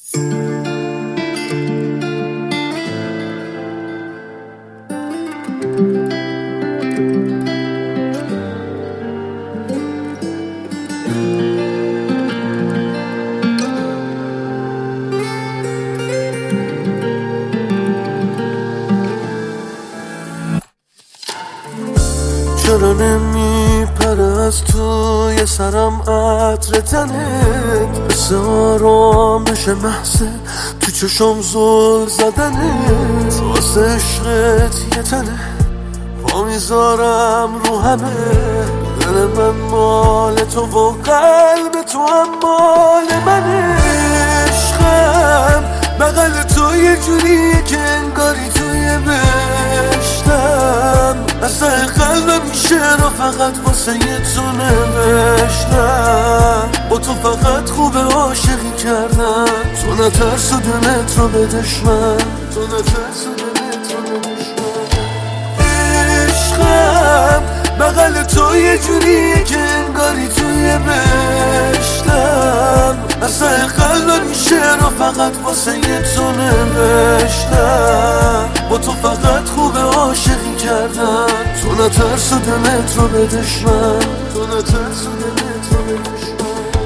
چرا نمیپره از توی سرم عطر تنت، حس آرامش محض تو چشم زل زدنت، واسه عشقت یه تنه پا میذارم رو همه، دل من مال تو و قلب تو هم مال منه. عشقم بغل تو یه جوریه که انگاری توی بهشتم، اصلا قلبم میشه رو فقط واسه یه تو نوشتم، با تو فقط خوب عاشقی کردم، تو نترس و دلت رو به دشمن، تو نترس و دلت رو به دشمن. عشقم بغل تو یه جوریه که انگاری توی بهشتم، اصلا قلبم میشه رو فقط واسه یه تو نوشتم، با تو فقط خوب عاشقی کردم، تو نترس و دلت رو به دشمن، تو نترس و دلت رو به دشمن.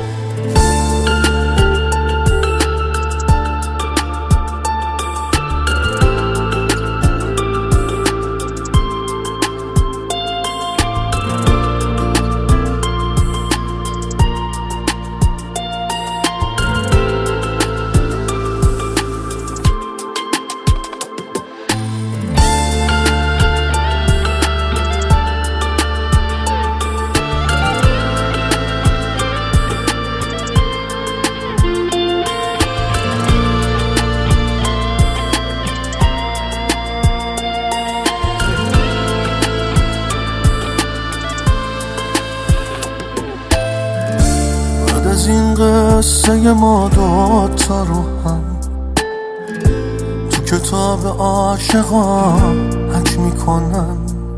از این قصه ما دوتا رو هم تو کتاب عاشقان حک میکنن،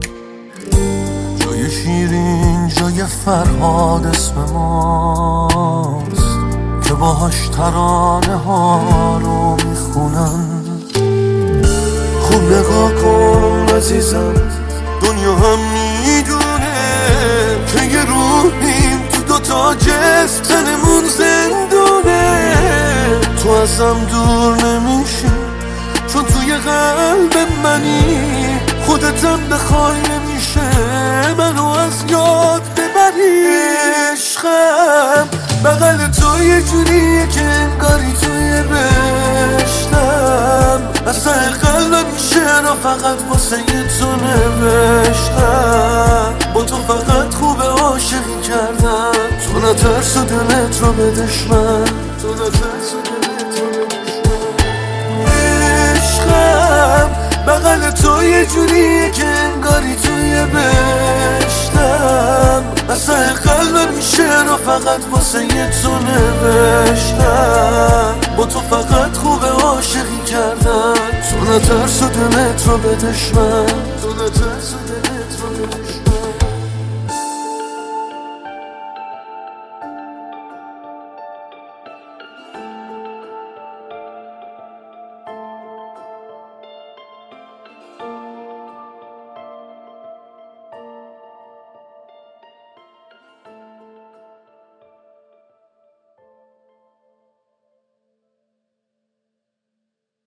جای شیرین جای فرهاد اسم ماست که باهاش ترانه ها رو میخونن. خوب نگاه کن عزیزم، دنیا هم میدونه که یه روحیم تو دوتا جسم، تنمون زندونه، تو ازم دور نمیشی چون توی قلب منی، خودتم بخوای نمیشه منو از یاد ببری. عشقم بغل تو یه جوریه که انگاری توی بهشتم، اصلا قلبم میشه رو فقط واسه یه تو نوشتم، با تو فقط خوب عاشقی کردم، تو نترس و دلت رو به دشمن، تو نترس و دلت رو به دشمن. عشقم بغل تو یه جوریه که انگاری توی بهشتم، اصلا قلبم میشه رو فقط واسه یه تو نوشتم، با تو فقط خوب عاشقی کردم، تو نترس و دلت رو به دشمن، تو نترس و دلت